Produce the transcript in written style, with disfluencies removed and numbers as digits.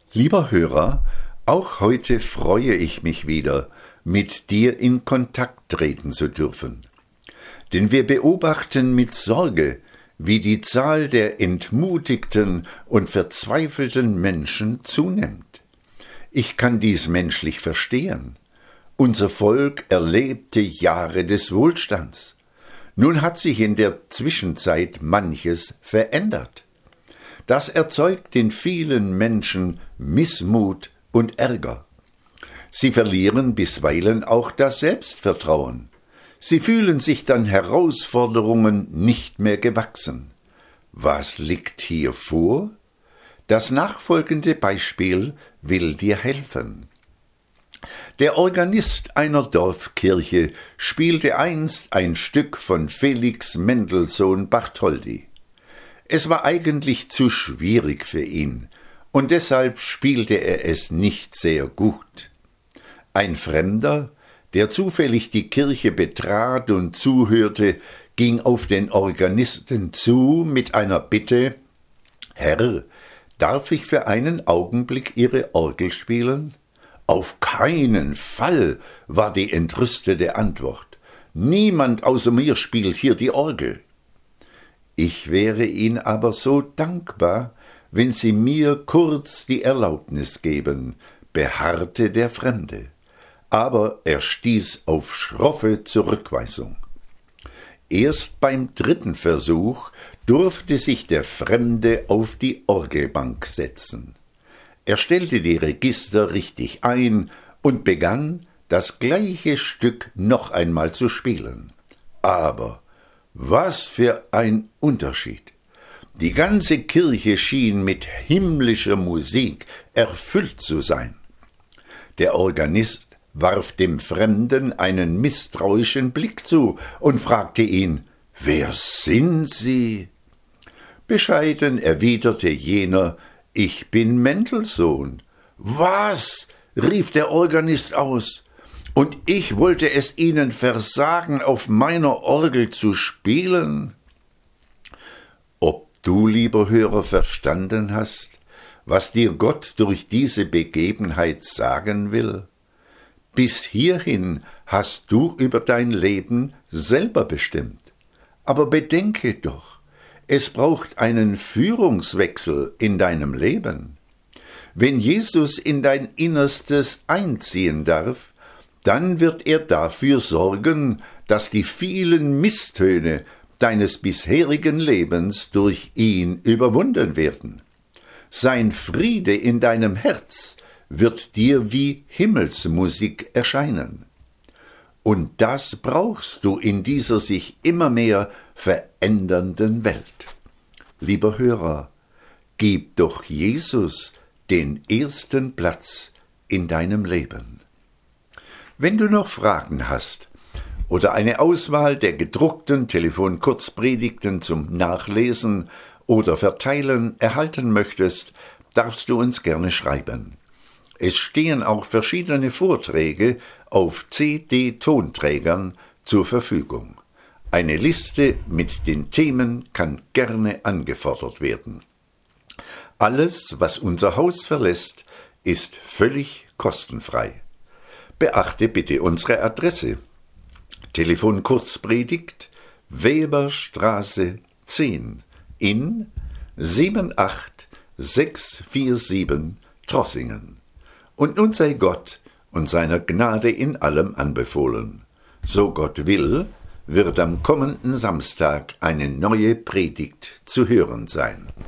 Lieber Hörer, auch heute freue ich mich wieder, mit dir in Kontakt treten zu dürfen. Denn wir beobachten mit Sorge, wie die Zahl der entmutigten und verzweifelten Menschen zunimmt. Ich kann dies menschlich verstehen. Unser Volk erlebte Jahre des Wohlstands. Nun hat sich in der Zwischenzeit manches verändert. Das erzeugt in vielen Menschen Missmut und Ärger. Sie verlieren bisweilen auch das Selbstvertrauen. Sie fühlen sich dann Herausforderungen nicht mehr gewachsen. Was liegt hier vor? Das nachfolgende Beispiel will dir helfen. Der Organist einer Dorfkirche spielte einst ein Stück von Felix Mendelssohn Bartholdy. Es war eigentlich zu schwierig für ihn, und deshalb spielte er es nicht sehr gut. Ein Fremder, der zufällig die Kirche betrat und zuhörte, ging auf den Organisten zu mit einer Bitte: »Herr, darf ich für einen Augenblick Ihre Orgel spielen?« »Auf keinen Fall«, war die entrüstete Antwort. »Niemand außer mir spielt hier die Orgel.« »Ich wäre Ihnen aber so dankbar, wenn Sie mir kurz die Erlaubnis geben«, beharrte der Fremde. Aber er stieß auf schroffe Zurückweisung. Erst beim dritten Versuch durfte sich der Fremde auf die Orgelbank setzen. Er stellte die Register richtig ein und begann, das gleiche Stück noch einmal zu spielen. Aber was für ein Unterschied! Die ganze Kirche schien mit himmlischer Musik erfüllt zu sein. Der Organist warf dem Fremden einen misstrauischen Blick zu und fragte ihn: »Wer sind Sie?« Bescheiden erwiderte jener: »Ich bin Mendelssohn.« »Was?«, rief der Organist aus. »Und ich wollte es Ihnen versagen, auf meiner Orgel zu spielen?« Ob du, lieber Hörer, verstanden hast, was dir Gott durch diese Begebenheit sagen will? Bis hierhin hast du über dein Leben selber bestimmt. Aber bedenke doch, es braucht einen Führungswechsel in deinem Leben. Wenn Jesus in dein Innerstes einziehen darf, dann wird er dafür sorgen, dass die vielen Misstöne deines bisherigen Lebens durch ihn überwunden werden. Sein Friede in deinem Herz wird dir wie Himmelsmusik erscheinen. Und das brauchst du in dieser sich immer mehr verändernden Welt. Lieber Hörer, gib doch Jesus den ersten Platz in deinem Leben. Wenn du noch Fragen hast oder eine Auswahl der gedruckten Telefon-Kurzpredigten zum Nachlesen oder Verteilen erhalten möchtest, darfst du uns gerne schreiben. Es stehen auch verschiedene Vorträge auf CD-Tonträgern zur Verfügung. Eine Liste mit den Themen kann gerne angefordert werden. Alles, was unser Haus verlässt, ist völlig kostenfrei. Beachte bitte unsere Adresse: Telefon Kurzpredigt, Weberstraße 10 in 78647 Trossingen. Und nun sei Gott und seiner Gnade in allem anbefohlen. So Gott will, wird am kommenden Samstag eine neue Predigt zu hören sein.